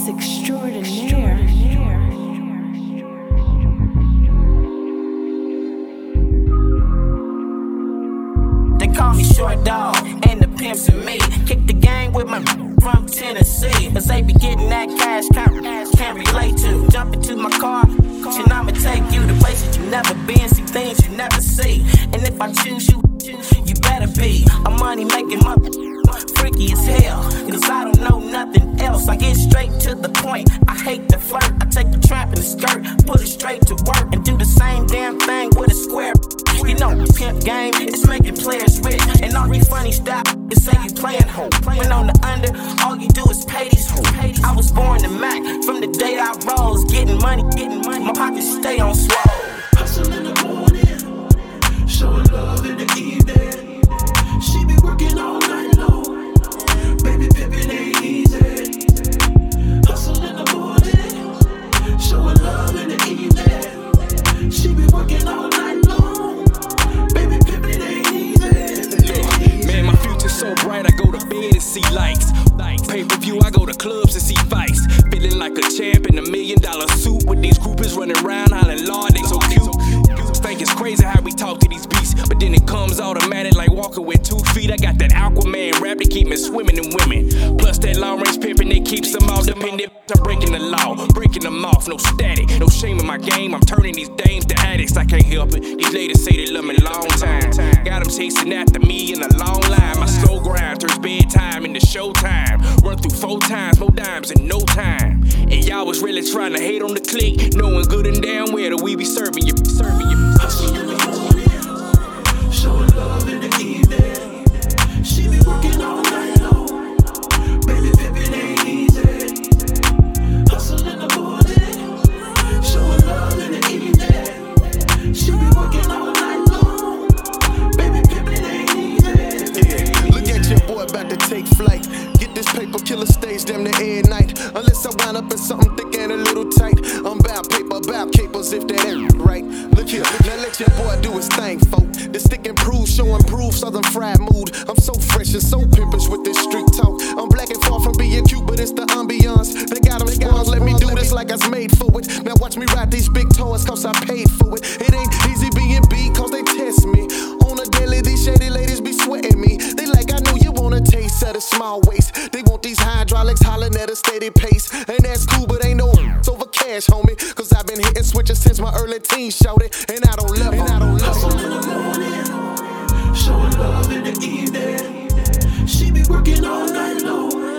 mix extraordinaire. They call me Short Dog, and the pimps and me. Kick the gang with my from Tennessee. Cause they be getting that cash, can't relate to. Jump into my car, and I'ma take you to places you never been, see things you never see. And if I choose you, you better be a money making freaky as hell. Cause I don't know nothing else. I get straight to the point. I hate the flirt. I take the trap in the skirt, put it straight to work, and do the same damn thing with a square. You know, pimp game is making players rich, and all these funny style is say you playing hoe. When on the under, all you do is pay these hoes. I was born to Mac from the day I rose, getting money. My pockets stay on swole. Hustle in the morning, showing love in the evening. She be working all night long. Baby pimpin' ain't easy. Hustle in the morning, showing love in the evening. She be working all night long. Baby pimpin' ain't easy. Man, my future's so bright, I go to bed and see lights. Pay-per-view, I go to clubs and see fights. Feeling like a champ in $1 million suit with these groupies running around hollering, Lord, they so cute. Think it's crazy how we talk to these beasts, but then it comes automatic like walking with 2 feet. I got that Aquaman rap to keep me swimming in women. Plus that long range pimping that keeps them all dependent. I'm breaking the law, breaking them off, no static, no shame in my game. I'm turning these dames to addicts, I can't help it. These ladies say they love me long time. Got them chasing after me in a long line. My slow grind turns bedtime into showtime. Run through 4 times, more dimes in no time. And y'all was really trying to hate on the click, knowing good and damn well that we be serving you. Hustle in the morning, showing love in the evening. She be working all night long. Baby pimpin' ain't easy. Hustle in the morning, showing love in the evening. She be working all night long. Baby pimpin' ain't easy. Yeah, look at your boy about to take flight. Get this paper killer stage damn near every night. Unless I wind up in something thick and a little tight. I'm about paper, about capers if that ain't right. Look here, now let your boy do his thing, folk. The stick and prove, showing proof, southern fried mood. I'm so fresh and so pimpish with this street talk. I'm black and far from being cute, but it's the ambiance. They got them spoiled, let me do this like I was made for it. Now watch me ride these big toys, cause I paid for it. It ain't easy being beat, cause they test me. On a daily, these shady ladies be sweating me. They like, I know you want a taste of the small waist. They want these hydraulics hollering at a steady pace. And that's cool, but ain't no over cash, homie. Cause I've been hitting switches since my early teens, shouted. And I don't love Hustle in the morning, showing love in the evening. She be working all night long.